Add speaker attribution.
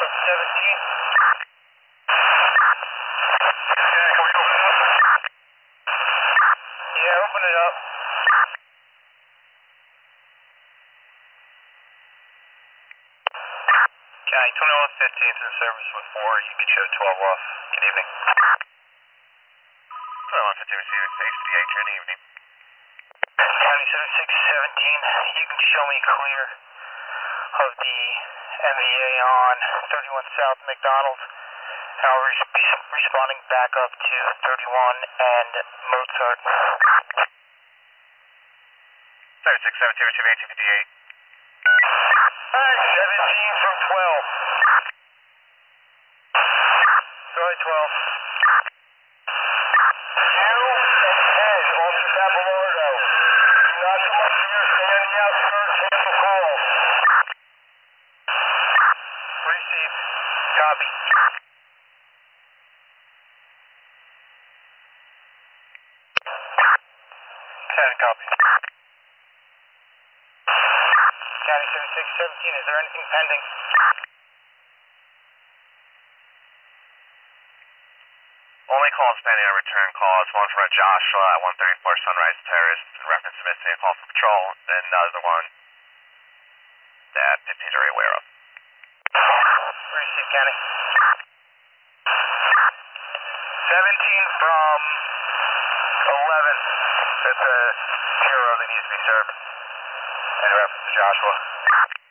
Speaker 1: 17.
Speaker 2: Yeah, can we open it up?
Speaker 1: Yeah, open it up.
Speaker 2: County 2115's in service with 4. You can show 12 off. Good evening. 2115 receiving HDH. Good evening.
Speaker 1: County 7617, you can show me clear of the MVA on 31 South McDonald. However, responding back up to 31 and Mozart.
Speaker 2: 7617 receiving 1858.
Speaker 1: 17 from 12. Sorry, 12. You and Officer Pappalardo. Do not come up here, stay on the outskirts, handle calls. Received. Copy.
Speaker 2: County copy.
Speaker 1: County 7617, is there anything pending?
Speaker 2: Only calls pending on return calls. One from a Joshua at 134 Sunrise Terrace in reference to missing a call from patrol, and another one that 15's already aware of.
Speaker 1: Received, County. 17 from 11. It's a hero that needs to be served. In reference to Joshua.